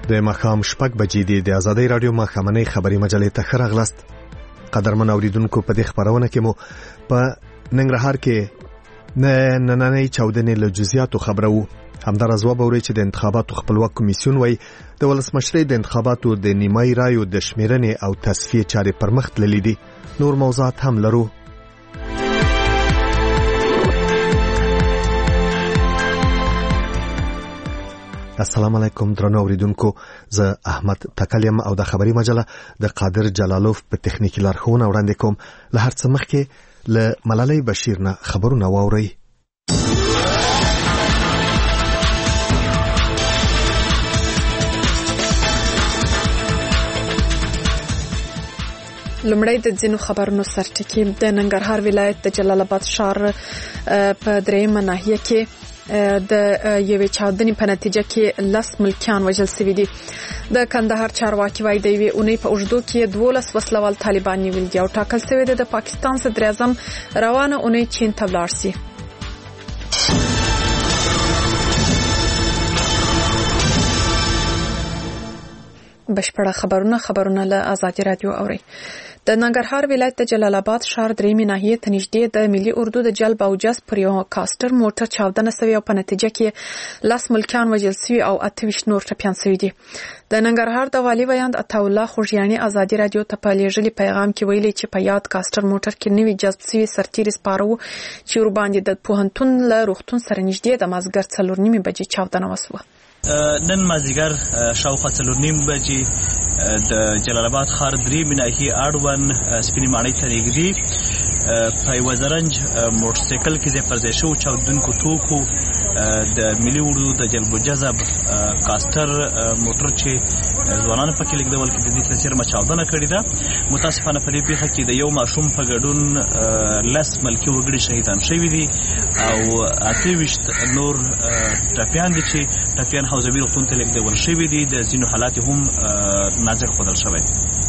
د ماښام 6 بجې دی. د آزادۍ رادیو ماښامنۍ خبري مجلې ته ښه راغلاست. قدرمن اوریدونکو، په دې خبرونه کې مو په ننګرهار کې نننۍ چاودنې له جزئیاتو خبرو. همدارس وبوري چې د انتخاباتو خپلواک کمیسیون وایي د ولسمشرۍ د انتخاباتو د نیمایي رایو د شمیرنې او تصفیې چارې پر مخ تللې دي. نور موضوعات هم لرو. السلام علیکم درنو اوریدونکو، زه احمد تکلیم او د خبري مجله د قادر جلالوف په تخنیکی لارښوونه وړاندې کوم. له هر څه مخکې له ملالۍ بشیر نه خبرونه واورئ. لمړی د ځینو خبرونو سرټکی. د ننګرهار ولایت د جلال آباد ښار په دریمه ناحیه کې د یوې چاودنې په نتیجه کې 10 ملکیان وژل شوي دي. د کندهار چارواکي وايي د یوې اونۍ په اوږدو کې 12 وسلوال طالبان نیول دي او ټاکل شوی دی د پاکستان صدر اعظم روانه اونۍ چین ته ولاړ شي. بشپړه خبرونه له آزادي رادیو اوري. د ننګرهار ولایت د جلال آباد ښار دریمې ناحیې ته نږدې د ملي اردو د جلب او جذب پر یو کاستر موټر چاودنه شوې او په نتیجه کې 10 ملکیان وژل شوي او 28 نور ټپیان شوي دي. د ننګرهار د والي ویاند عطاالله خوږیاني آزادي رادیو ته په لیږلي پیغام کې ویلي چې په یاد کاستر موټر کې نوي جذب شوي سرتیري سپاره وو چې ورباندې د پوهنتون له روغتون سره نږدې د مازدیګر 4:30 بجې چاودنه وسوه. نن مازدیګر شاوخوا 4:30 بجې د جلال آباد ښار دریمې ناحیې اړوند سپینې ماڼۍ ته نږدې په یوه زرنج موټرسایکل کې ځای پر ځای شوو چاودونکو توکو د ملي اردو د جلب و جذب کاستر موټر چې ځوانانو پکې لیږدول کې د دې په څېر چاودنه کړې ده. متاسفانه په دې پیښه کې د یو ماشوم په ګډون 10 ملکي وګړي شهیدان شوي دي او 28 نور ټپیان دي چې ټپیان حوزوي روغتون ته لیږدول شوي دي. د ځینو حالات هم نازک ښودل شوی.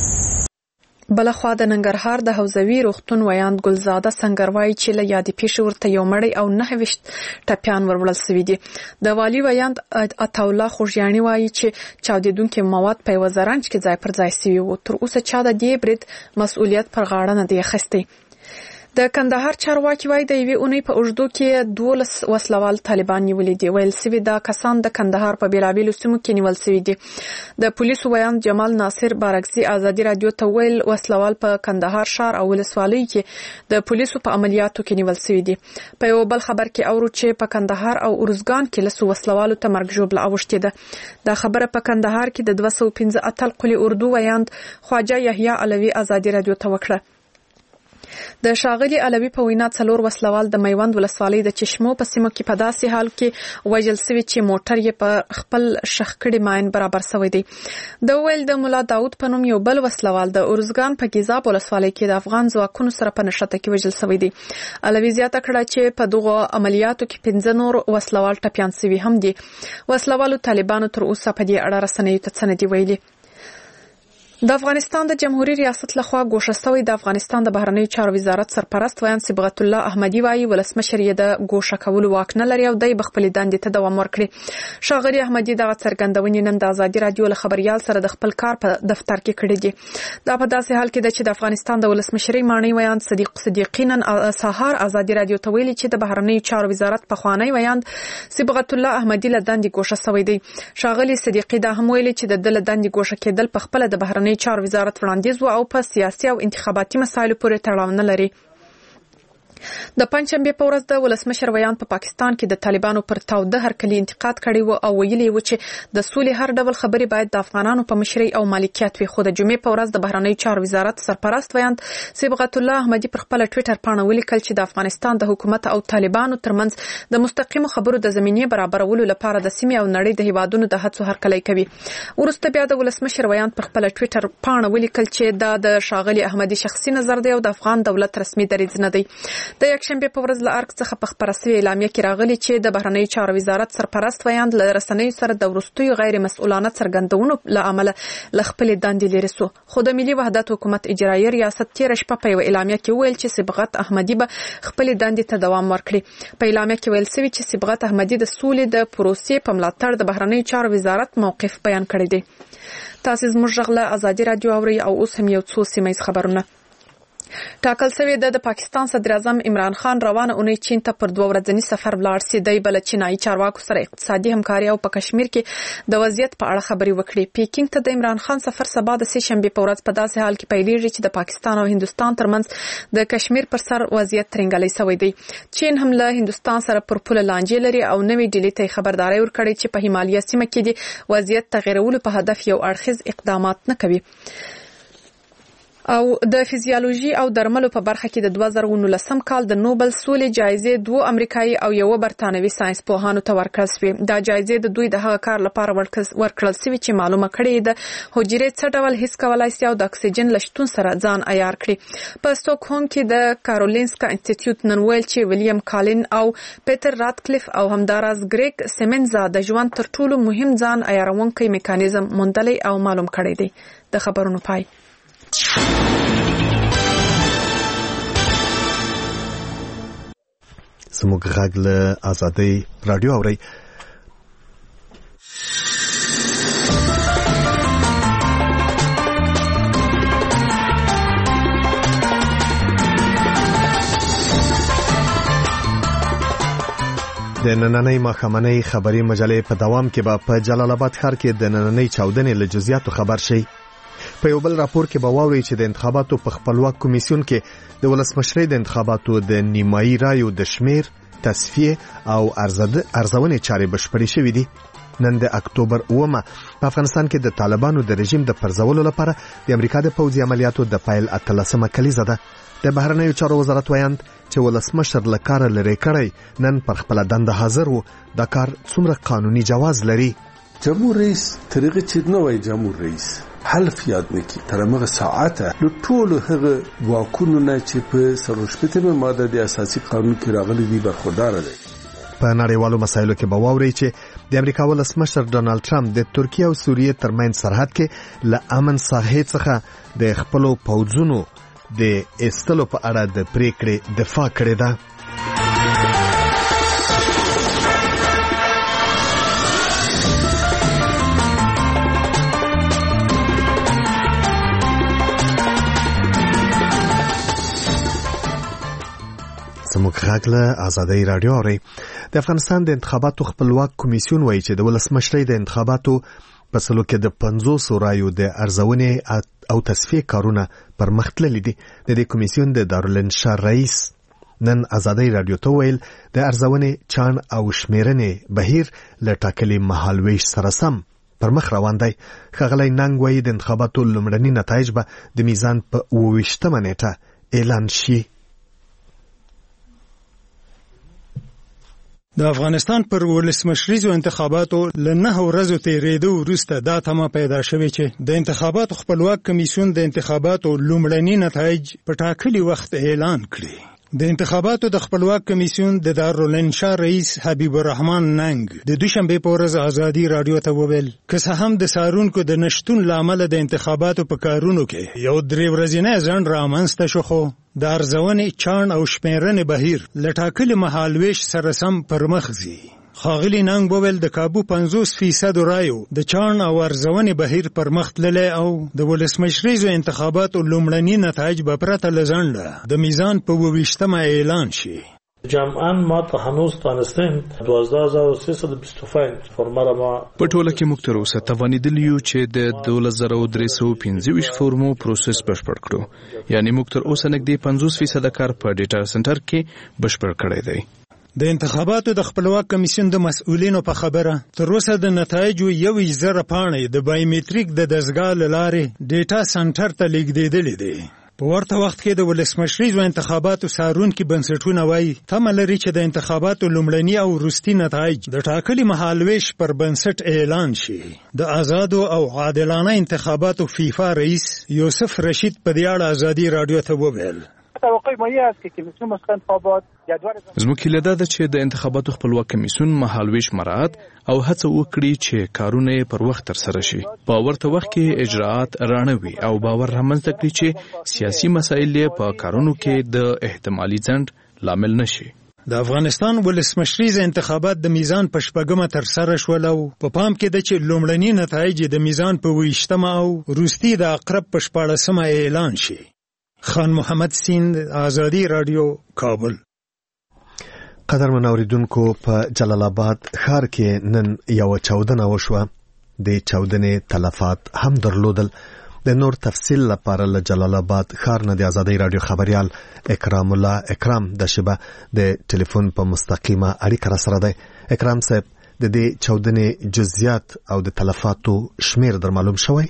بلخوا د ننګرهار د حوزوي روغتون ویاند ګلزاده سنگر وایي چې له یادې پیښې ورته یو مړی او 29 ټپیان وروړل شوي دي. د والي ویاند عطاالله خوږیاني وایي چې چاودېدونکي مواد په یوه زرنج کې ځای پر ځای شوي وو. تر اوسه چا د دې برید مسؤلیت پر غاړه نه دی اخیستی. د کندهار چارواکي وايي د یوې اونۍ په اوږدو کې 12 وسلوال طالبان نیولي دي. ویل سوي دا کسان د کندهار په بیلابیلو سیمو کې نیول شوي دي. د پولیسو ویاند جمال ناصر بارکزي آزادي رادیو ته ویل وسلوال په کندهار ښار او ولسوالۍ کې د پولیسو په عملیاتو کې نیول شوي دي. په یو بل خبر کې اورو چې په کندهار او ارزګان کې لسو وسلوالو ته مرګ ژوبله اوښتې ده. دا خبره په کندهار کې د 215 اتل قلی اردو ویاند خواجه یحیی علوي آزادي رادیو ته وکړه. د شاغلي علوي په وینا 4 وسلوال د میوند ولسوالۍ د چشمو په سیمه کې په داسې حال کې وژل شوي چې موټر یې په خپل شخکړې ماین برابر شوی دی. د ویل د مولا داود په نوم یو بل وسلوال د ارزګان په ګیزاب ولسوالۍ کې د افغان ځواکونو سره په نښته کې وژل شوی دی. علوي زیاته کړه چې په دغه عملیاتو کې 15 نور وسلوال ټپیان شوي هم دي. وسلوالو طالبانو تر اوسه په دې اړه رسنیو ته څه نه دي ویلي. د افغانستان د جمهوریت ریاست لخوا ګوښه شوی د افغانستان د بهرنیو چارو وزارت سرپرست ویاند صبغت الله احمدي وايي ولسمشر یې د ګوښه کولو واک نه لري او دی به خپلې دندې ته دوام ورکړي. ښاغلي احمدي دغه څرګندونې نن د ازادي رادیو له خبریال سره د خپل کار په دفتر کې کړې دي. دا په داسې حال کې ده چې د افغانستان د ولسمشرۍ ماڼۍ ویاند صدیق صدیقی نن سهار ازادي رادیو ته ویلي چې د بهرنیو چارو وزارت پخوانی ویاند صبغت الله احمدي له دندې ګوښه شوی دی. ښاغلي صدیقی دا هم ویلي چې د له دندې ګوښه کېدل په خپل د بهرنیو چارو وزارت وړاندیز او په سیاسي او انتخاباتي مسایلو پورې تړاو نه لري. د پنځشنبه په ورځ د ولسمشر ویاند په پاکستان کې د طالبانو پر تاوده هرکلی انتقاد کړی و او ویلي و چې د سولې هر ډول خبري باید د افغانانو په مشرۍ او مالکیت وي. خو د جمعې په ورځ د بهرنیو چارو وزارت سرپرست ویاند صبغت الله احمدي پر خپل ټوئیټر پاڼه ولیکل چې د افغانستان د حکومت او طالبانو ترمنځ د مستقیمو خبرو د زمینې برابرولو لپاره د سیمې او نړۍ د هیوادونو د هڅو هرکلی کوي. ورسته بیا د ولسمشر ویاند پر خپل ټوئیټر پاڼه ولیکل چې دا د ښاغلي احمدي شخصي نظر دی او د افغان دولت رسمي دریځ نه دی. د یکشنبه په ورځ له ارګ څخه په خبره شوې اعلامیه کې راغلي چې د بهرنیو چارو وزارت سرپرست ویاند له رسنیو سره د وروستیو غیر مسؤلانه څرګندونو له امله له خپلې دندې لرې سو. خو د ملي وحدت حکومت اجرایي ریاست تېره شپه په یوه اعلامیه کې ویل چې صبغت احمدي به خپلې دندې ته دوام ورکړي. په اعلامیه کې ویل شوي چې صبغت احمدي د سولې د پروسې په ملاتړ د بهرنیو چارو وزارت موقف بیان کړی دی. تاسو زموږ غږ له ازادي رادیو اورئ او اوس هم یو څو سیمه خبرونه. ټاکل شوی د پاکستان صدر اعظم عمران خان روانه اونۍ چین ته پر 2 ورځنی سفر ولاړ سي. دی بل چینایي چارواکو سره اقتصادي همکاري او په کشمیر کې د وضعیت په اړه خبري وکړي. پیکینګ ته د عمران خان سفر سبا د سه شنبه په ورځ په داسې حال کې پیلېږي چې د پاکستان او هندستان ترمنځ د کشمیر پر سر وضعیت ترنګلې شوی دی. چین هم له هندستان سره پر پوله لانجې لري او نوې ډیلي ته خبرداري ورکړي چې په هیمالیا سیمه کې د وضعیت تغیرولو په هدف یو اړخیز اقدامات نه کوي. او د فزیولوژي او درملو په برخه کې د 2019 کال د نوبل سولې جایزې 2 امریکایي او یو برتانوي ساينس پوهانو ته ورکړل شوې. دا جایزې د دوی د هغه کار لپاره ورکړل شوې چې معلومه کړي د حجرې څه ډول حس کولای شي او د اکسیجن لشتون سره ځان عیار کړي. په سټوکهولم کې د کارولینسکا انسټیټیوټ نن ویل چې ویلیام کالین او پیټر راتکلیف او همداراز ګریګ سیمنزا د ژوند تر ټولو مهم ځان عیارونکي میکانیزم موندلی او معلوم کړی دی. د خبرونو پای. زموږ غږ له ازادي رادیو اورئ. د نننۍ ماښامنۍ خبري مجلې په دوام کې به په جلال آباد ښار کې د نننۍ چاودنې له جزئیاتو خبر شي. په یو بل راپور کې به واورئ چې د انتخاباتو په خپلواک کمیسیون کې د ولسمشرۍ د انتخاباتو د نیمایي رایو د شمیر، تصفیه او ارزونې چارې بشپړې شوې دي. نن د اکتوبر 9 په افغانستان کې د طالبانو د رژیم د پرځولو لپاره د امریکا د پوځي عملیاتو د پیل 18مه کلیزه ده. د بهرنیو چارو وزارت ویاند چې ولسمشر له کاره لرې کړی نن پر خپل دنده حاضر وو. دا کار څومره قانوني جواز لري؟ جمهور رئیس طریقې چې نو وای جمهور رئیس حلف یاد نکي تر مغه ساعته له ټولو هغه واکونو نه چې په سروشپته ماده د اساسي قانون کې راغلي دي برخوردار دي. په نړیوالو مسایلو کې به واورئ چې د امریکا ولسمشر ډونالد ټرمپ د ترکیه او سوریې ترمنځ سرحد کې له امن ساحې څخه د خپل پوځونو د استلو په اړه د پریکړې دفاع کړې ده. زموږ غږ له ازادي رادیو اورئ. د افغانستان د انتخاباتو خپلواک کمیسیون وایي چې د ولسمشرۍ د انتخاباتو په سلو کې د 500 رایو د ارزونې او تصفیه کارونه پر مخ تللي دي. د دې کمیسیون د دارالانشا رئیس نن ازادي رادیو ته ویل د ارزونې چان او شمیرنې بهیر له ټاکلي مهالویش سره سم پر مخ روان دی. ښاغلی ننګ وایي د انتخاباتو لومړني نتایج به د میزان په 28مه نیټه اعلان شي. د افغانستان پر ولسمشریزو انتخاباتو له 9 ورځو تیریدو وروسته دا تمه پیدا شوې چې د انتخاباتو خپلواک کمیسیون د انتخاباتو لومړني نتایج په ټاکلي وخت اعلان کړي. د انتخاباتو د خپلواک کمیسیون د دارالانشا رئیس حبیب الرحمن ننګ د دوشنبه په ورځ ازادي رادیو ته وویل که څه هم د سارونکو د نشټون لامل د انتخاباتو په کارونو کې یو 3 ورځې ځنډ رامنځته شو، خو د ارزونې چان او شمیرنې بهیر له ټاکلي مهالویش سره سم پر مخ ځي. ښاغلي ننګ وویل د کابو 50% رایو د چان او ارزونې بهیر پر مخ تللی او د ولسمشریزو انتخاباتو لومړني نتایج به پرته له ځنډه د میزان په 28مه اعلان شي. جمعاً ما ته هنوز تانستیم 12325 فرمه ما په ټوله کې موږ تر اوسه توانیدلی یو چې د 2325 فرمو پروسس بشپړ کړو. یعنی موږ تر اوسه نږدې 50% کار په ډیټا سنټر کې بشپړ کړی دی. د انتخاباتو د خپلواک کمیسیون د مسؤلینو په خبره تر اوسه د نتایجو 1000 پاڼې د بایومټریک د دستګاه له لارې ډیټا سنټر ته لیږدېدلې دي. په ورته وخت کې د ولسمشریزو انتخاباتو څارونکي بنسټونه وایي تمه لري چې د انتخاباتو لومړني او وروستي نتایج د ټاکلي مهالویش پر بنسټ اعلان شي. د آزادو او عادلانه انتخاباتو فیفا رئیس یوسف رشید په دې اړه ازادي رادیو ته وویل توقع مایه است که کمیسیون مسکن انتخابات جدول زموږ هیله ده چې د انتخاباتو خپلواک کمیسیون مهالویش مراعات او هڅه وکړي چې کارونه پر وخت ترسره شي، په ورته وخت کې اجراءات رانوي او باور رامنځته کړي چې سیاسي مسایل په کارونو کې د احتمالي ځنډ لامل نشي. د افغانستان ولسمشریز انتخابات د میزان په شپږمه ترسره شول او په پام کې ده چې لومړني نتایج د میزان په 28مه او وروستي د اقرب په 14مه اعلان شي. خان محمد سیند، آزادی رادیو، کابل. قدرمن اوریدونکو، په جلال آباد ښار کې نن یو چاودنه وشوه. د چاودنې تلفات هم درلودل. د نور تفصیل لپاره له جلال آباد ښار نه د آزادی رادیو خبريال اکرام الله اکرام د شبه د ټلیفون په مستقیمه اړیکه را سره دی. اکرام صاحب، د دې چاودنې جزئیات او د تلفاتو شمیر در معلوم شوی؟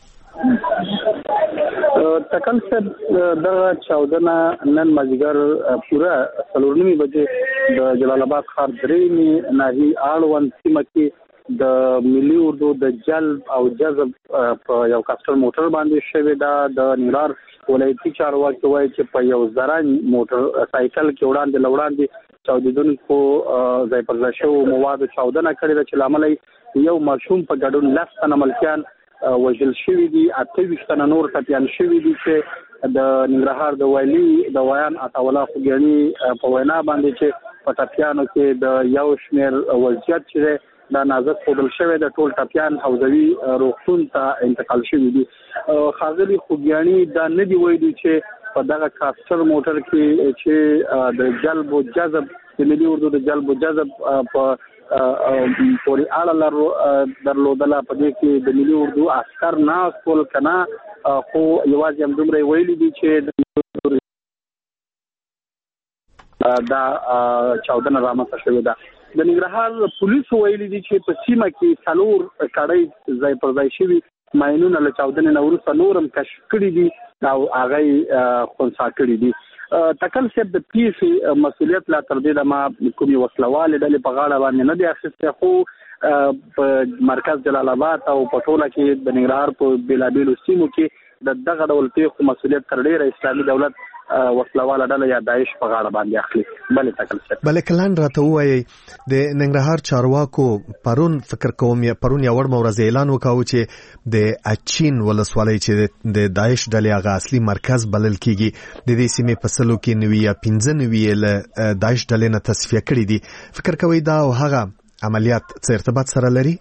تکل صاحب، دغه چاودنه نن مازیګر پوره 4:30 بجې د جلال آباد ښار درېمې ناحیې اړوند سیمه کې د ملي اردو د جلب او جذب په یو کاستر موټر باندې شوې ده. د ننګرهار ولایتي چارواکي وایي چې په یو زرنج موټر سایکل کې وړاندې چاودیدونکو ځای پر ځای شوو موادو چاودنه کړې ده چې لامل یو ماشوم په ګډون 10 تنه ملکیان وژل شوي دي، 28 تنه نور ټپیان شوي دي چې د ننګرهار د والي د ویان عطاالله خوګیاني په وینا باندې چې په ټپیانو کې د یو شمېر وضعیت چې دا نازک خودل شوی د ټول ټپیان حوزوي روغتون ته انتقال شوی دي. خاغلی خوګیاني دا نه دی ویلي چې په دغه کاستر موټر کې چې د جلب او جذب د ملي اردو د جلب او جذب په پوری اړه درلودله. په دې کې د ملي اردو عسكر ناس ټول کنا خو یوازې هم دومره ویلي دي چې دا چاودنه رامنځته شوې ده. د ننګرهار پولیسو ویلي دي چې په سیمه کې 4 کړۍ ځای پر ځای شوي ماینونه له چاودنې نه وروسته نورم کشف کړي دي او هغه خنثی کړي دي. تکل صاحب، د پیښې مسؤلیت لا تر دې دمه کومې وسلوالې ډلې په غاړه باندې نه دی اخیستی، خو په مرکز جلال آباد او په ټوله کې د ننګرهار په بیلابیلو سیمو کې دغه ډول پیښو مسؤلیت تر ډیره اسلامي دولت وسلواله ډله یا داعش په غاړه باندې اخلي. بلې تکل صاحب، بلې کلان راته وایي د ننګرهار چارواکو پرون فکر کوم یا پرون یو ورځ اعلان وکاو چې د اچین ولسوالۍ چې د داعش ډلې هغه اصلي مرکز بلل کیږي د دې سیمې په سلو کې 9 یا 15 له داعش ډلې نه تصفیه کړي دي. فکر کوي دا او هغه عملیات څه ارتباط سره لري؟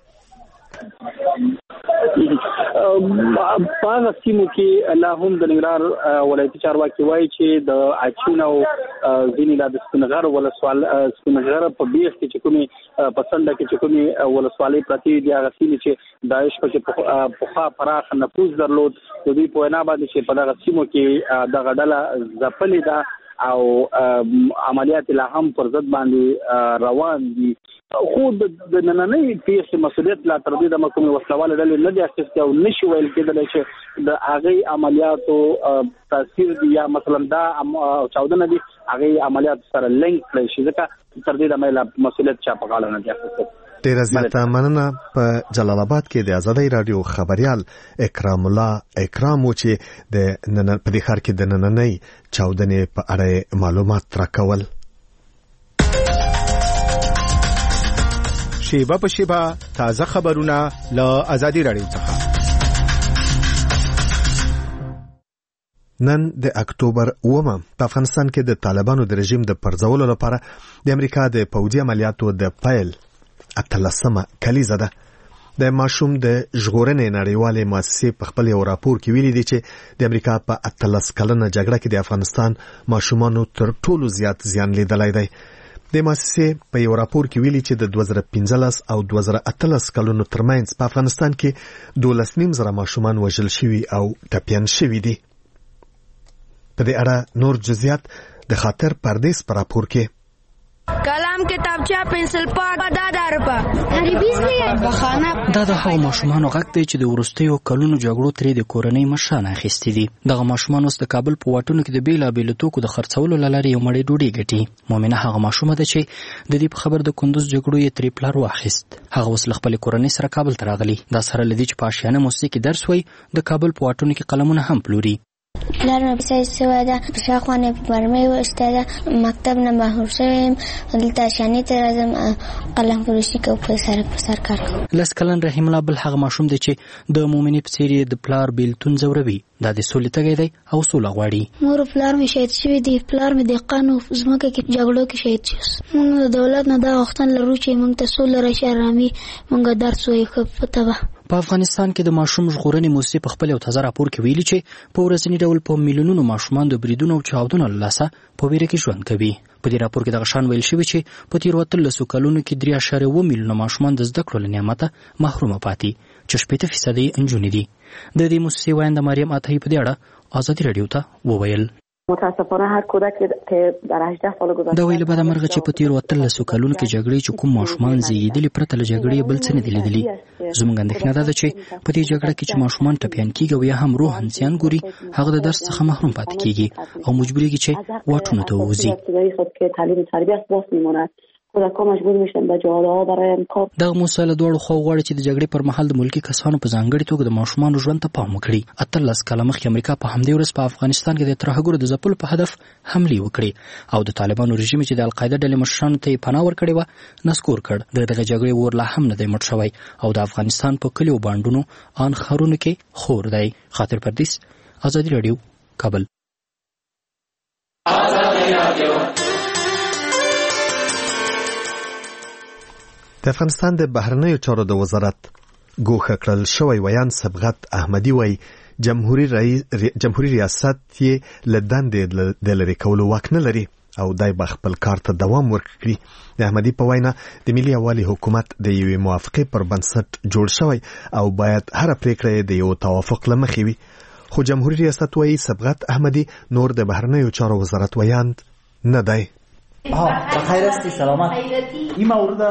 په هغه سیمو کې لا هم د ننګرهار ولایتي چارواکي وایي چې د اچین او ځینې د سپینغر سپینغر په بیخ کې چې کومې په څنډه کې چې کومې ولسوالۍ پرتې دي، هغه سیمې چې داعش پکې پخوا پراخ نفوذ درلود، د دوی په وینا باندې چې په دغه سیمو کې دغه ډله ځپلې ده او عملیات لا هم پر ضد باندې روان دي. خو د نننۍ پیښې مسؤلیت لا تر دې دمه کومې وسلواله ډلې نه دي اخیستې او نشي ویل کېدلی چې د هغې عملیاتو تاثیر دی یا مثلا دا چاودنه دي هغې عملیاتو سره لینک کړی شي، ځکه تر دې دمه لا مسؤلیت چا په غاړه نه دي اخیستی. ډیره زیاته مننه. په جلال آباد کې د آزادی رادیو خبريال اکرام الله اکرام و چې د په دې ښار کې د نننۍ چاودنې په اړه معلومات راکول. شیبه په شیبه تازه خبرونه له آزادی رادیو څخه. نن د اکتوبر 9 په افغانستان کې د طالبانو د رژیم د پرځولو لپاره د امریکا د پوځي عملیاتو د پیل 18مه کلیزه ده. د ماشوم د ژغورنې نړیوالې مؤسسې په خپل یو راپور کې ویلي دي چې د امریکا په 18 کلنه جګړه کې د افغانستان ماشومانو تر ټولو زیات زیان لیدلی دی. د مؤسسې په یو راپور کې ویلي چې د 2015 او 2018 کلونو ترمنځ په افغانستان کې 12.5 ماشومان وژل شوي او ټپیان شوي دي. په دې اړه نور جزئیات د خاطر پردیس په راپور کې. کلام کتابچه پنسل پاک $10 بخانه دا د هغو ماشومانو غږ دی چې د وروستیو کلونو جګړو ترې د کورنۍ مشران اخیستي دي. دغه ماشومان اوس د کابل په واټونو کې د بیلابیلو توکو د خرڅولو له لارې یو مړۍ ډوډۍ ګټي. مومنه هغه ماشومه ده چې د دې په خبر د کندوز جګړو یې ترې پلار واخیست. هغه اوس له خپلې کورنۍ سره کابل ته راغلی. دا سره له دې چې په آشیانه موسسې کې درس وایي د کابل په واټونو کې قلمونه هم پلوري. پلار مې پیسې سوی ده په شاخوانه په مرمۍ وشته ده مکتب نه محروم شوم دلته شانې ته راځم قلم فروشي کوم په سر کار کوم. لس کلن رحیم الله بل هغه ماشوم دی چې د مومنې په څیر د پلار بیلتون ځوروي دا د سولې تږی دی او سوله غواړي. مور پلار مې شهید شوی دی پلار مې د قانو زمکه کې جګړو کې شهید شو. موږ د دولت نه دا غوښتنه لرو چې موږ ته سوله راشي آرامي موږ درس وایو پته وه. په افغانستان کې د ماشوم ژغورنې موسسې په خپل یو تازه راپور کې ویلي چې په ورځني ډول په میلیونونو ماشومان د بریدونو او چاودنو له لاسه په ویره کې ژوند کوي. په دې راپور کې دغه شان ویل شوی چې په تیرو 13 کلونو کې 3.7 میلیونه ماشومان د زده کړو له نعمته محرومه پاتې چې 80% نجونې دي. د دې موسسې وایند مریم عطایی په دې اړه ازادي رادیو ته وویل متاسفانه هر کودک که در 18 سال گذشته دا ویل بعد مرغه چې په تیرو 13 کلونو کې جګړې چې کوم ماشومان زیږیدلي پرته له جګړې بل څه نه دي لیدلي. زموږ اندېښنه ده چې په دې جګړه کې چې ماشومان ټپیان کیږي او یا هم روحاً زیان ګوري هغه د درس څخه محروم پاتې کیږي او مجبوریږي چې واټونو ته ووځي. کودکان مجبور میشن به جاده‌ها برای کار. دغه موسسه له دوړو خو غواړي چې د جګړې پر مهال د ملکی کسانو په ځانګړي توګه د ماشومانو ژوند ته پام وکړي. 13 کاله مخکې امریکا په همدې ورځ په افغانستان کې د ترهګرو د ځپلو په هدف حملې وکړي او د طالبانو رژیم چې د القاعده ډلې مشرانو ته پناه ورکړې و نسکور کړ. دغه جګړې ور لا هم نه دی مړ شوی او د افغانستان په کلیو باندونو ان خارونو کې خور دی. خاطر پردیس ازادي رادیو کابل. د افغانستان د بهرنیو چارو د وزارت ګوښه کړل شوی ویان صبغت احمدي وایي جمهوریت ریاست یې له دندې د لرې کولو واک نه لري او دای به خپل کار ته دوام ورکړي. د احمدي په وینا د ملي یووالي حکومت د یوې موافقې پر بنسټ جوړ شوی او باید هر پریکړه د یو توافق له مخې وي. خو جمهوریت ریاست وایي صبغت احمدي نور د بهرنیو چارو وزارت ویاند نه دی. بخیر استی سلامت. این موضوع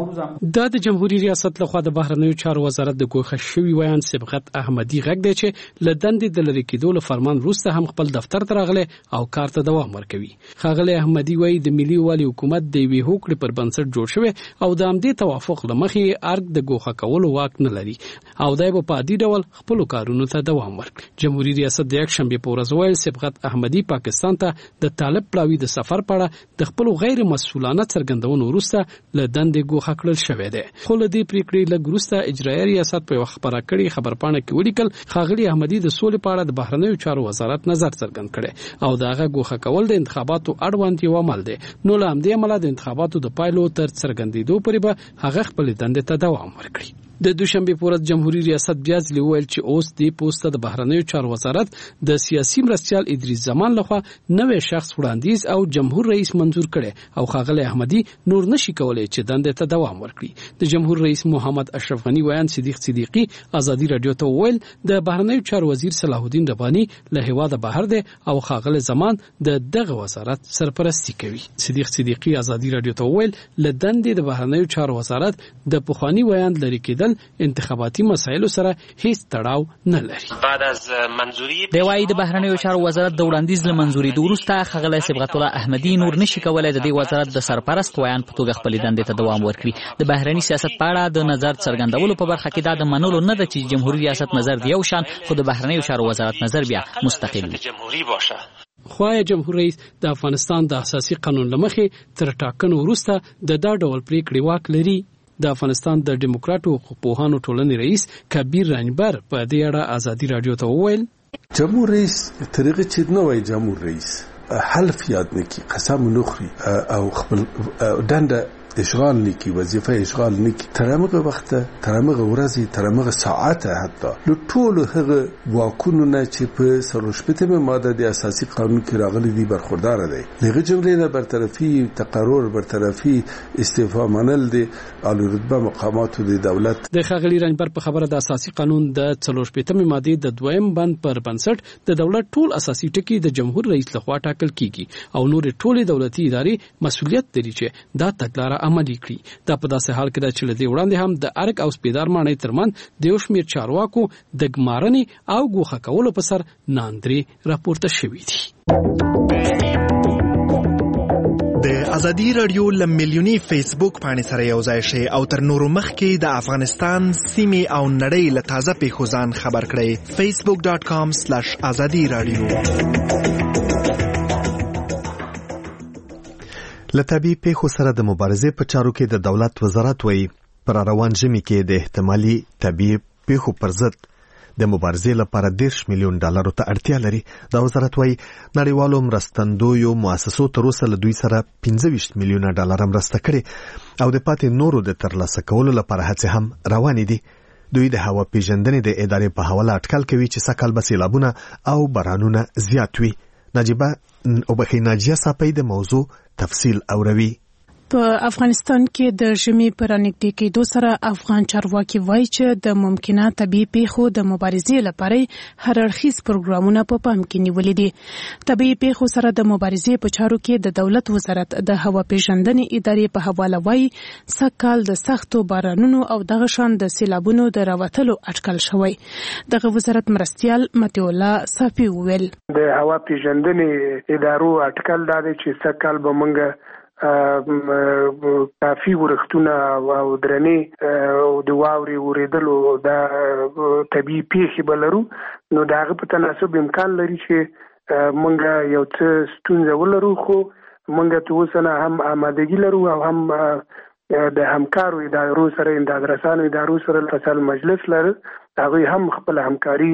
دا د جمهوریت ریاست لخوا د بهرنیو چارو وزارت د ګوښه شوی ویان صبغت احمدي غږ دی چې له دندې د لرې کېدو له فرمان وروسته هم خپل دفتر ته راغلی او کار ته دوام ورکوي. ښاغلی احمدي وایي د ملي یووالي حکومت د یوې هوکړې پر بنسټ جوړ شوی او د همدې توافق له مخې ارګ د ګوښه کولو واک نه لري او دی به په عادي ډول خپلو کارونو ته دوام ورکړي. جمهوریت ریاست د یکشنبې په ورځ ویل صبغت احمدي پاکستان ته د طالب پلاوي د سفر په اړه د خپلو غیر مسؤلانه څرګندونو وروسته له دندې ګوښه کړل شوی دی. خو له دې پریکړې لږ وروسته اجرایي ریاست په یوه خبره کړې خبرپاڼه کې ولیکل ښاغلي احمدي د سولې په اړه د بهرنیو چارو وزارت نظر څرګند کړی او د هغه ګوښه کول د انتخاباتو اړوند یو عمل دی. نو له همدې امله د انتخاباتو د پایلو تر څرګندېدو پورې به هغه خپلې دندې ته دوام ورکړي. د دوشنبه په ورځ جمهوریت ریاست بیا ځلې وویل چې اوس د پوسټ د بهرنیو چارو وزارت د سیاسي مرستیال ادریس زمان لخوا نوې شخص وړاندیز او جمهور رئیس منزور کړي او ښاغلی احمدي نور نشي کولای چې دندې ته دوام ورکړي. د جمهور رئیس محمد اشرف غنی ویان صدیقی ازادي رادیو ته وویل د بهرنیو چارو وزیر صلاح الدین ربانی له هیواده بهر دی او ښاغلی زمان د دغه وزارت سرپرستی کوي. صدیقی ازادي رادیو ته وویل له دندې د بهرنیو چارو وزارت د پخوانی ویان لري کېدل انتخاباتي مسایلو سره هیڅ تړاو نه لري. بعد از منظوری دی وايي د بهرنیو چارو وزارت د وړاندیز له منځوري وروسته ښاغلی صبغت الله احمدي نور نشي کولای د دې وزارت د سرپرست ویان په توګه خپل دندې ته دوام ورکړي. د بهرني سیاست په اړه د نظر څرګندولو په برخه کې دا د منلو نه ده چې جمهوریت ریاست نظر دی یو شان خو د بهرنیو چارو وزارت نظر بیا مستقل وي. جمهوری باشه. خوای جمهور رئیس د افغانستان د اساسي قانون لمخې تر ټاکنو وروسته د دا ډول پریکړې واک لري. د افغانستان د ډیموکراټو حقوقپوهانو ټولنې رئیس کبیر رنجبر په دې اړه ازادي رادیو ته وویل جمهور رئیس طریقه چې نو وای جمهور رئیس حلف یاد نکي قسم نخري او خپل دنده اشغال نکی وظیفه اشغال نکی ترامغه وخت ترامغه ورځي ترامغه ساعته حتی له ټولو هغه واکونو نه چې په سروشپته ماده د اساسي قانون کې راغلي دي برخوردار دي. لغه جمهوریت برطرفي تقرر برطرفي استعفا منل دي اعلی رتبه مقامات د دولت. د خغلی رنجبر په خبره د اساسي قانون د سروشپته ماده د دویم بند پر بنسټ د دولت ټول اساسي ټکي د جمهور رئیس لخوا ټاکل کیږي او نور ټول دولتي ادارې مسؤلیت لري چې دا تګلارې عملي کړي. دا په داسې حال کې ده چې لدې وړاندې هم د ارګ او سپیدار ماڼۍ ترمن د یو شمېر چارواکو د ګمارنې او ګوښه کولو په سر ناندري راپورته شوي دي. د ازادي رادیو لمیلیونی فیسبوک باندې سره یو ځای شي او تر نورو مخکې د افغانستان سیمې او نړۍ له تازه پیښو ځان خبر کړئ. facebook.com/azadi radio. له طبیعي پیښو سره د مبارزې په چارو کې د دولت وزارت وایي پر روان ژمي کې د احتمالي طبیعي پیښو پر ضد د مبارزې لپاره $10 میلیون ته اړتیا لري. دا وزارت وایي نړیوالو مرستندویو مؤسسو تر اوسه له دوی سره $25 میلیون مرسته کړې او د پاتې نورو د ترلاسه کولو لپاره هڅې هم روانې دي. دوی د هوا پیژندنې د ادارې په حواله اټکل کوي چې سږ کال به سیلابونه او بارانونه زیات وي. ناجیه صافی د موضوع تفصیل اوروي. په افغانستان کې د ژمي پر نږدې کېدو سره افغان چارواکي وایي چې د ممکنه طبیعي پیښو د مبارزې لپاره هر اړخیز پروګرامونه په پام کې نیولي دي. طبیعي پیښو سره د مبارزې په چارو کې د دولت وزارت د هوا پیژندنې ادارې په حواله وایي سږ کال د سختو بارانونو او دغه شان د سیلابونو د راوتلو اټکل شوی. دغه وزارت مرستیال متي الله صافي وویل د هوا پیژندنې ادارو اټکل دا دی چې سږ کال به موږ کافي ورښتونه او درنې او د واورې ورېدلو دا طبیعي پیښې به لرو. نو د هغه په تناسب امکان لري چې موږ یو څه ستونزه ولرو، خو موږ ته اوسه نه هم آمادګي لرو او هم د همکارو ادارو سره امداد رسانو ادارو سره فصل مجلس لرو. هغوی هم خپل همکاري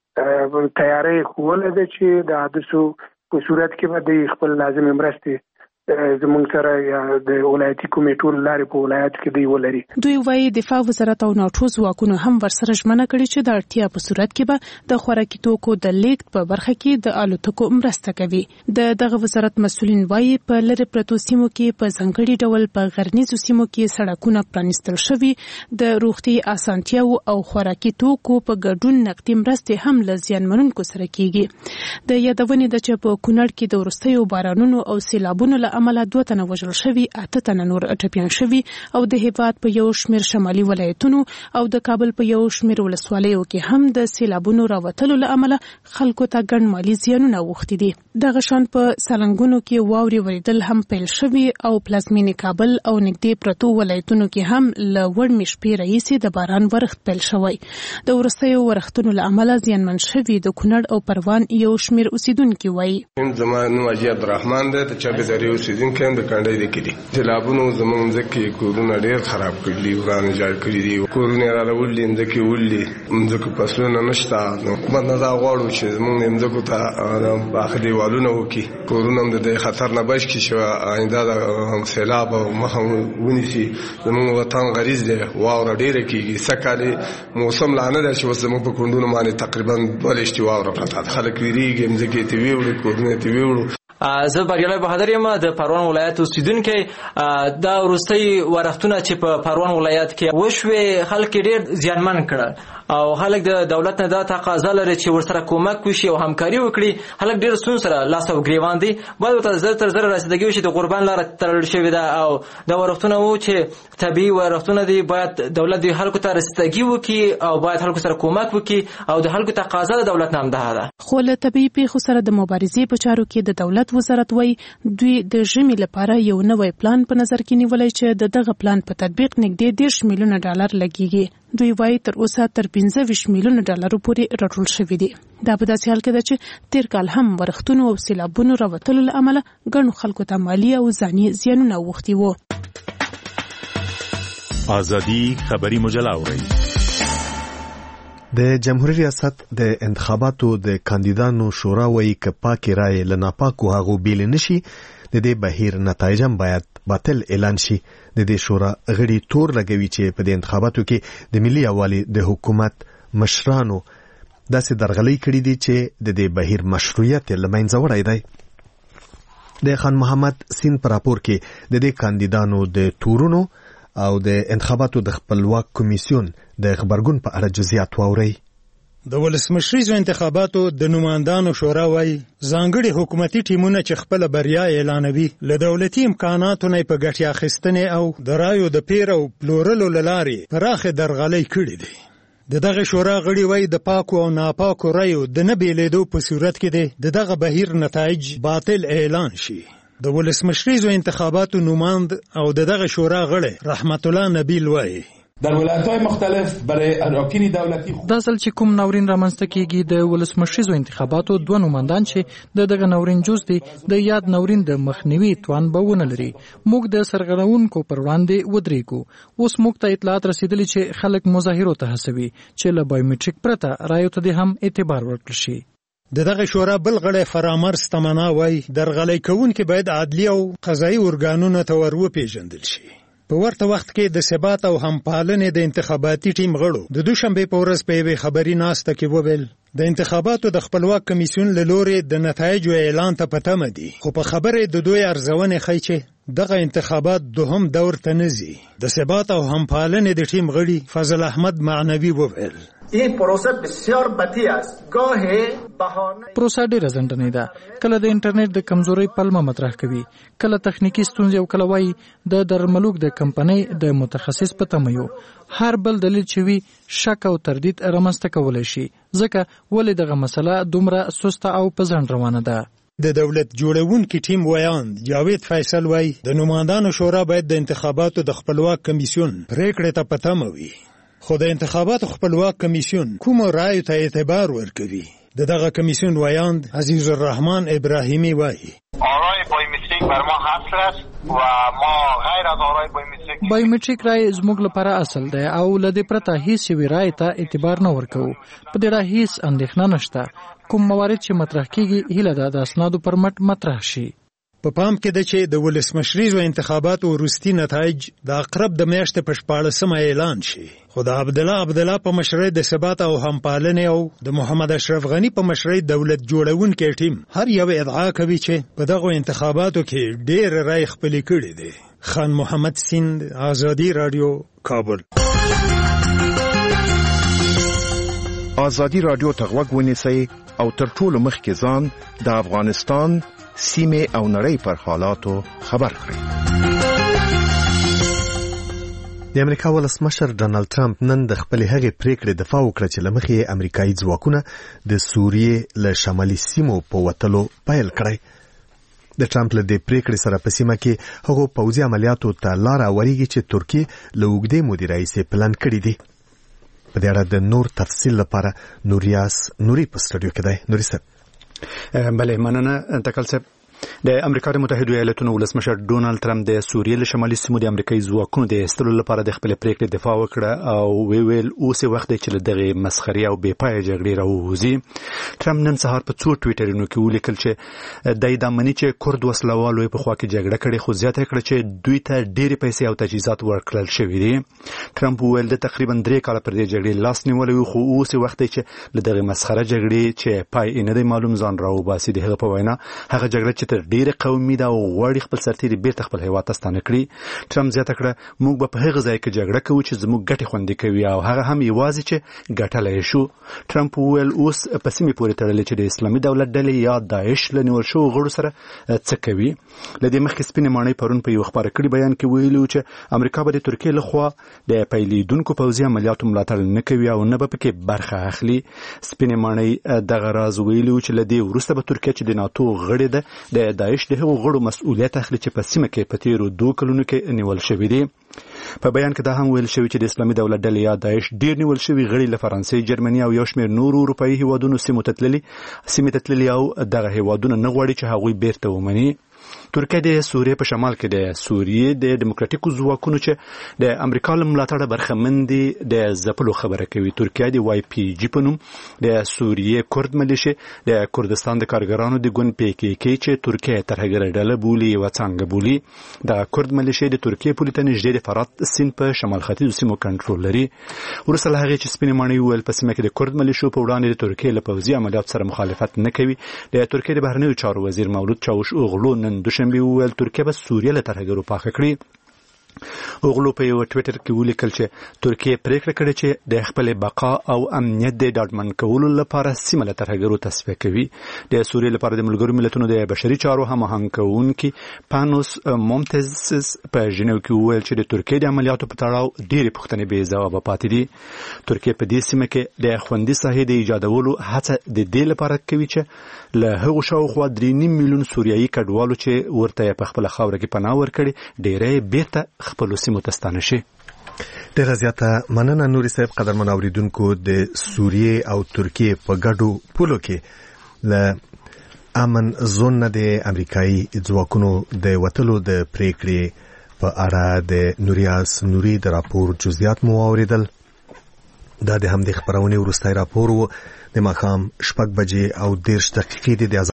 تیاری ښوولې ده چې د حادثو په صورت کې به د خپل لازمې مرستې زمونږ سره یا د ولایتي کمیټو لارې په ولایت کې دی ولري. دوی وایي دفاع وزارت او ناټو ځواکونو هم ورسره ژمنه کړې چې د اړتیا په صورت کې به د خوراکي توکو د لیږد په برخه کې د الوتکو مرسته کوي. دغه وزارت مسؤلین وایي په لرې پرتو سیمو کې په ځانګړي ډول په غرنیزو سیمو کې سړکونه پرانیستل شوي، د روغتي اسانتیاو او خوراکي توکو په ګډون نقدي مرستې هم له زیانمنونکو سره کیږي. د یادونې ده چې په کونړ کې د وروستیو بارانونو او سیلابونو له امله 2 تنه وژل شوي، 8 تنه نور ټپیان شوي او د هیواد په یو شمېر شمالي ولایتونو او د کابل په یو شمېر ولسوالیو کې هم د سیلابونو راوتلو له امله خلکو ته ګڼ مالي زیانونه اوښتي دي. دغه شان په سالنګونو کې واورې ورېدل هم پیل شوي او پلازمینې کابل او نږدې پرتو ولایتونو کې هم له وړمې شپې راهیسې د باران ورښت پیل شوی. د وروستیو ورښتونو له امله زیانمن شوي د کونړ او پروان یو شمېر اوسیدونکي وایي زما نوم حاجي عبدالرحمن دی، د چابهزاري اوسیدونکی یم، د کنډۍ د کلي. سیلابونو زموږ مځکې کورونه ډېر خراب کړي دي، ورانه جاړ کړي دي، کورونه یې راولي، مځکې ولي، مځکو فصلونه نشته. حکومت نه دا غواړو چې زموږ مځکو ته پاخه دیوالونه وکړي، کورونه هم د خطر نه بچ کړي چې آینده د سیلاب او مخه ونیسي. زموږ وطن غریز دی، واوره ډېره کېږي. سږ کال موسم لا نه دی چې اوس زموږ په کونډونو باندې تقریبا 2 واوره پرته ده. خلک ویرېږي، مځکې یې تېوې وړي، کورونه یې تېوې وړو. زه بریالی بهادر یم، د پروان ولایت اوسیدونکی. دا وروستۍ ورښتونه چې په پروان ولایت کې وشوې خلک ډېر زیانمن کړل او خلک د دولت نه دا تقاضا لري چې ورسره کومک وشي او همکاري وکړي. خلک ډېر ستونزو سره لاس او ګریوان دي، باید ورته زر تر زره رسیدګي وشي. د قربان لاره تړل شوې ده او دا ورښتونه وو چې طبیعي ورښتونه دي، باید دولت د خلکو ته رسیدګي وکړي او باید خلکو سره کومک وکړي او د خلکو تقاضا د دولت نه همدغه ده. خو له طبیعي پیښو سره د مبارزې په چارو کې د دولت وزارت وایي دوی د ژمي لپاره یو نوی پلان په نظر کې نیولی چې دغه پلان په تطبیق نږدې $10 میلیون لګیږي. دوی وایي تر اوسه تر $15 میلیون پورې راټول شوي دي. دا په داسې حال کې ده چې تیر کال هم ورښتونو او سیلابونو راوتلو له امله ګڼو خلکو ته مالي او ځاني زیانونه اوښتي وو. ازادي خبري مجله اوري. د جمهوریت ریاست د انتخاباتو د کاندیدانو شورا وایي که پاکې رایې له ناپاکو هغو بیل نشي، د دې بهیر نتایج هم باید باطل اعلان شي. د دې شورا غړي تور لګوي چې په دې انتخاباتو کې د ملي یووالي د حکومت مشرانو داسې درغلۍ کړې دي چې د دې بهیر مشروعیت له منځه وړی دی. د خان محمد سین پر راپور کې د دې کاندیدانو د تورونو او د انتخاباتو د خپلواک کمیسیون د خبرګون په اړه جزئیات واوري. د ولسمشریزو انتخاباتو د نمائندانو شورا وایي ځانګړي حکومتي ټیمونه چې خپل بریا اعلانوي له دولتي امکاناتو نه په ګټې اخیستنې او د رایو د پیر او پلورلو له لارې پراخې درغلۍ کړې دي. دغه شورا غړي وایي د پاکو او ناپاکو رایو د نه بیلېدو په صورت کې دغه بهیر نتایج باطل اعلان شي. د ولسمشریزو انتخاباتو نوماند او دغه شورا غړی رحمت الله نبیل وایي در ولایت‌های مختلف برای اراکین دولتی دا ځل چې کوم ناورین رامنځته کیږي د ولسمشریزو انتخاباتو دوه نوماندان چې دغه ناورین جز دي د یاد ناورین د مخنیوي توان به ونه لري. موږ د سرغړونکو پر وړاندې ودرېږو. اوس موږ ته اطلاعات رسیدلي چې خلک مظاهرو ته هڅوي چې له بایومټریک پرته رایو ته هم اعتبار ورکړل شي. دغه شورا بل غړی فرامرز تمنا وایي درغلۍ کوونکي باید عدلي او قضایي ارګانونو ته ور وپېژندل شي. په ورته وخت کې د ثبات او همپالنې د انتخاباتي ټیم غړو د دوشنبه په ورځ په یوې خبري ناسته کې وویل د انتخاباتو د خپلواک کمیسیون له لوري د نتایجو اعلان ته پته دي، خو په خبره د دوی ارزونې ښیي چې دغه انتخابات دوهم دور ته نه ځي. د ثبات او همپالنې د ټیم غړي فضل احمد معنوي وویل این پروسه بسیار بدی است. گاه بهانه پروسه ډیره ځنډنې ده. کله د انټرنیټ د کمزورۍ پلمه مطرح کوي، کله تخنیکی ستونزې او کله وایي د درملوک د کمپنۍ د متخصص په تمه یو. هر بل دلیل چې وي شک او تردید رامنځته کولی شي. ځکه ولې دغه مسله دومره سسته او په ځنډ روانه ده. د دولت جوړونکي ټیم ویاند جاوید فیصل وایي د نمایندانو شورا باید د انتخاباتو د خپلواک کمیسیون پریکړې ته په تمه وي، خو د انتخاباتو خپلواک کمیسیون کوم رایو ته اعتبار ورکوي. دغه کمیسیون ویاند عزیز الرحمن ابراهیمی وایي آرای بایومتریک بر ما اصل است و ما غیر از آرای بایومتریک بایومټریک رای زموږ لپاره اصل دی او لدې پرته هیڅ یوې رای ته اعتبار نه ورکوو. په دې راه هیڅ اندېښنه نشته. کوم موارد چې مطرح کیږي هیله ده د اسنادو پر مټ مطرح شي. په پام کې ده چې د ولسمشریزو انتخاباتو وروستي نتایج د اقرب د میاشتې په 14مه اعلان شي، خو د عبدالله په مشرۍ د ثبات او همپالنې او د محمد اشرف غني په مشرۍ دولت جوړونکي ټیم هر یو ادعا کوي چې په دغه انتخاباتو کې ډېر رای خپلې کړي دي. خان محمد سیند، آزادی رادیو، کابل. آزادی رادیو ته غوږ ونیسئ او تر ټولو مخکې ځان د افغانستان سیمه او نړۍ پر حالاتو خبر کړئ. د امریکا ولسمشر ډانلډ ټرمپ نن د خپلې هغې پریکړې دفاع وکړه چې له مخې یې امریکایي ځواکونه د سوریې له شمالي سیمو په وتلو پیل کړی. د ټرمپ له دې پریکړې سره په سیمه کې هغو پوځي عملیاتو ته لاره هوارېږي چې ترکیې له اوږدې مودې راهیسې پلان کړي دي. په دې اړه د نور تفصیل لپاره نوریاس نوري په سټوډیو کې دی. نوري صاحب. بله مننه تکل صاحب. د امریکا د متحده ایالاتونو ولسمشر ډونالد ټرمپ د سوریې له شمالي سیمو د امریکایي ځواکونو د ایستلو لپاره د خپلې پریکړې دفاع وکړه او ویل اوس وخت دی چې له دغې مسخرې او بې پایه جګړې راووځي. ټرمپ نن سهار په څو ټویټرونو کې ولیکل چې دی دا مني چې کورد وسلوالو یې پخوا کې جګړه کړې، خو زیاته کړه چې دوی ته ډېرې پیسې او تجهیزات ورکړل شوي دي. ټرمپ وویل د تقریبا 3 کاله پر دې جګړې لاس نیولی وي، خو اوس وخت دی چې له دغې مسخره جګړې چې پای یې نه دی معلوم ځان راوباسي. د هغه په وینا هغه جګړه چې تر ډېرې قومي ده او غواړي خپل سرتېري بیرته خپل هیواد ته ستانه کړي. ټرمپ زیاته کړه موږ به په هغه ځای کې جګړه کوو چې زموږ ګټې خوندي کوي او هغه هم یوازې چې ګټلی شو. ټرمپ وویل اوس په سیمې پورې تړلې چې د اسلامي دولت ډلې یا داعش له نیول شوو غړو سره څه کوي. له دې مخکې سپینې ماڼۍ پرون په یو خپاره کړي بیان کې ویلي و چې امریکا به د ترکیې لخوا د پیلېدونکو پوځي عملیاتو ملاتړ نه کوي او نه به پکې برخه اخلي. سپینې ماڼۍ دغه راز ویلي و چې له دې وروسته به ترکیه چې د ناتو غړې ده د داعش د هغو غړو مسؤلیت اخلي چې په سیمه کې په تیرو 2 کلونو کې نیول شوي دي. په بیان کې دا هم ویل شوی چې د اسلامي دولت ډلې یا داعش ډیر نیول شوي غړي له فرانسې، جرمني او یو شمېر نورو اروپایي هیوادونو سیمې ته تللي او دغه هیوادونه نه غواړي چې هغوی بیرته ومني. ترکیه د سوریې په شمال کې د سوریې د دیموکراتیکو ځواکونو چې د امریکا له ملاتړه برخمن دي د ځپلو خبره کوي. ترکیه د واي پی جي په نوم د سوریې کورد ملیشې د کردستان د کارګرانو د ګوند PKK چې ترکیه ترهګره ډله بولي یوه څانګه بولي. د کورد ملیشې د ترکیې پولې ته نږدې د فرات سیند په شمال ختیځو سیمو کنټرول لري. وروسته له هغې چې سپینې ماڼۍ وویل په سیمه کې د کورد ملیشو په وړاندې د ترکیې له پوځي عملیاتو سره مخالفت نه کوي. د ترکیې د بهرنیو چارو وزیر مولود چاوش اوغلو نن دوشنبه وویل ترکیه به سوریه له ترهګرو پاکه کړي. اوغلو په یو ټویټر کې ولیکل چې ترکیه پریکړه کړې چې د خپل بقا او امنیت د ډاډمن کولو لپاره سیمه له ترهګرو تصفیه کوي. د سوریې لپاره د ملګرو ملتونو د بشري چارو هماهنګ کوونکي پانوس مومتزس په ژنیو کې وویل چې د ترکیه د عملیاتو په تړاو ډېرې پوښتنې بې ځوابه پاتې دي. ترکیه په دې سیمه کې د خوندي ساحې د ایجادولو هڅه د دې لپاره کوي چې له هغو شاوخوا 3.5 میلیون سوریایي کډوالو چې ورته په خپل خاوره کې پناه ورکړي ډېری بیرته خپل سیمو ته ستانه شي. ډېره زیاته مننه نوري صاحب. قدرمن اوریدونکو د سوریې او ترکیې په ګډو پولو کې له امن زون نه د امریکایي ځواکونو د وتلو د پریکړې په اړه د نوریاس نوري د راپور جزئیات مو اوریدل. دا د همدې خبرونې وروستی راپور و. د ماښام 6 بجې او 10 دقیقې د